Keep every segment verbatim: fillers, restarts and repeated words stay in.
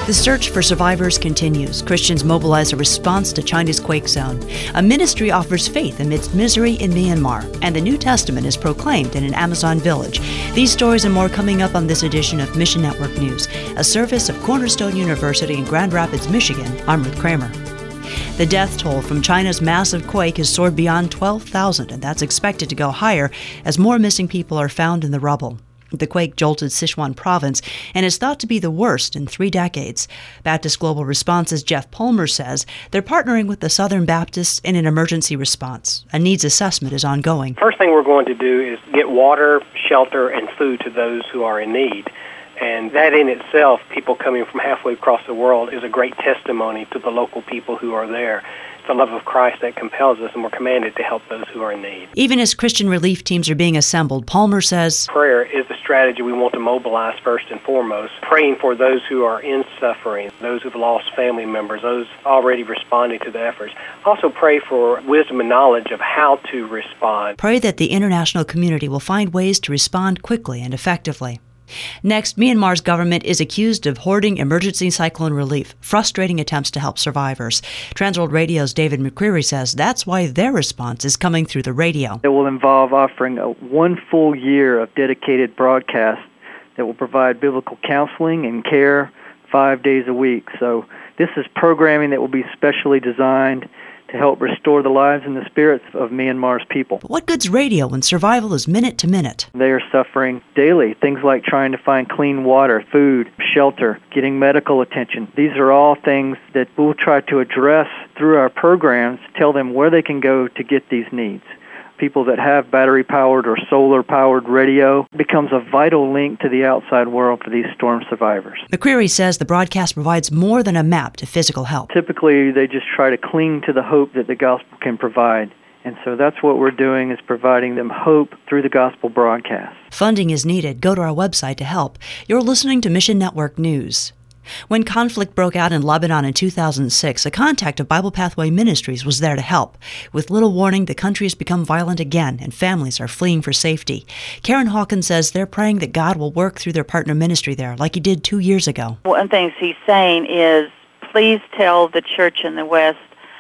The search for survivors continues. Christians mobilize a response to China's quake zone. A ministry offers faith amidst misery in Myanmar. And the New Testament is proclaimed in an Amazon village. These stories and more coming up on this edition of Mission Network News, a service of Cornerstone University in Grand Rapids, Michigan. I'm Ruth Kramer. The death toll from China's massive quake has soared beyond twelve thousand, and that's expected to go higher as more missing people are found in the rubble. The quake jolted Sichuan province and is thought to be the worst in three decades. Baptist Global Response's Jeff Palmer says they're partnering with the Southern Baptists in an emergency response. A needs assessment is ongoing. First thing we're going to do is get water, shelter, and food to those who are in need. And that in itself, people coming from halfway across the world, is a great testimony to the local people who are there. The love of Christ that compels us, and we're commanded to help those who are in need. Even as Christian relief teams are being assembled, Palmer says, prayer is the strategy we want to mobilize first and foremost, praying for those who are in suffering, those who've lost family members, those already responding to the efforts. Also pray for wisdom and knowledge of how to respond. Pray that the international community will find ways to respond quickly and effectively. Next, Myanmar's government is accused of hoarding emergency cyclone relief, frustrating attempts to help survivors. Transworld Radio's David McCreary says that's why their response is coming through the radio. It will involve offering a one full year of dedicated broadcasts that will provide biblical counseling and care five days a week. So this is programming that will be specially designed to help restore the lives and the spirits of Myanmar's people. But what good's radio when survival is minute to minute? They are suffering daily. Things like trying to find clean water, food, shelter, getting medical attention. These are all things that we'll try to address through our programs, tell them where they can go to get these needs. People that have battery-powered or solar-powered radio becomes a vital link to the outside world for these storm survivors. McCreary says the broadcast provides more than a map to physical help. Typically, they just try to cling to the hope that the gospel can provide. And so that's what we're doing, is providing them hope through the gospel broadcast. Funding is needed. Go to our website to help. You're listening to Mission Network News. When conflict broke out in Lebanon in two thousand six, a contact of Bible Pathway Ministries was there to help. With little warning, the country has become violent again, and families are fleeing for safety. Karen Hawkins says they're praying that God will work through their partner ministry there, like he did two years ago. One of the things he's saying is, please tell the church in the West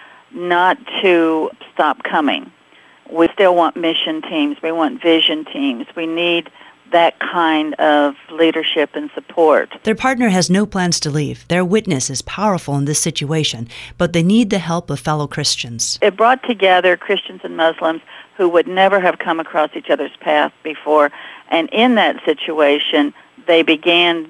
not to stop coming. We still want mission teams. We want vision teams. We need that kind of leadership and support. Their partner has no plans to leave. Their witness is powerful in this situation, but they need the help of fellow Christians. It brought together Christians and Muslims who would never have come across each other's path before, and in that situation, they began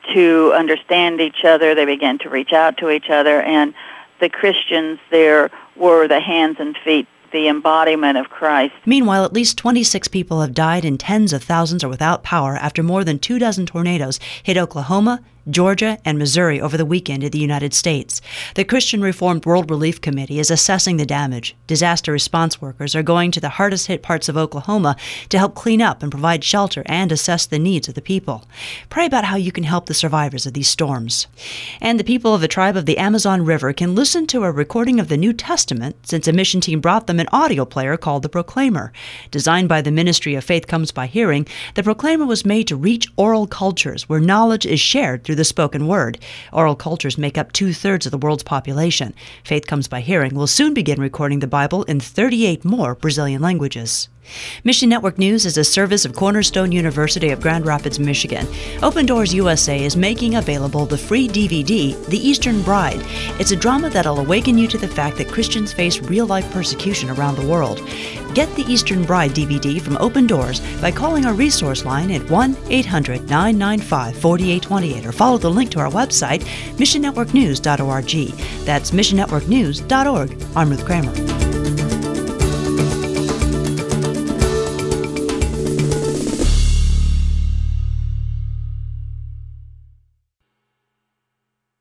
to understand each other, they began to reach out to each other, and the Christians there were the hands and feet, the embodiment of Christ. Meanwhile, at least twenty-six people have died and tens of thousands are without power after more than two dozen tornadoes hit Oklahoma, Georgia, and Missouri over the weekend in the United States. The Christian Reformed World Relief Committee is assessing the damage. Disaster response workers are going to the hardest-hit parts of Oklahoma to help clean up and provide shelter and assess the needs of the people. Pray about how you can help the survivors of these storms. And the people of the tribe of the Amazon River can listen to a recording of the New Testament since a mission team brought them an audio player called the Proclaimer. Designed by the Ministry of Faith Comes by Hearing, the Proclaimer was made to reach oral cultures where knowledge is shared through the spoken word. Oral cultures make up two-thirds of the world's population. Faith Comes by Hearing will soon begin recording the Bible in thirty-eight more Brazilian languages. Mission Network News is a service of Cornerstone University of Grand Rapids, Michigan. Open Doors U S A is making available the free D V D, The Eastern Bride. It's a drama that'll awaken you to the fact that Christians face real-life persecution around the world. Get The Eastern Bride D V D from Open Doors by calling our resource line at one eight hundred nine nine five four eight two eight or follow the link to our website, mission network news dot org. That's mission network news dot org. I'm Ruth Kramer.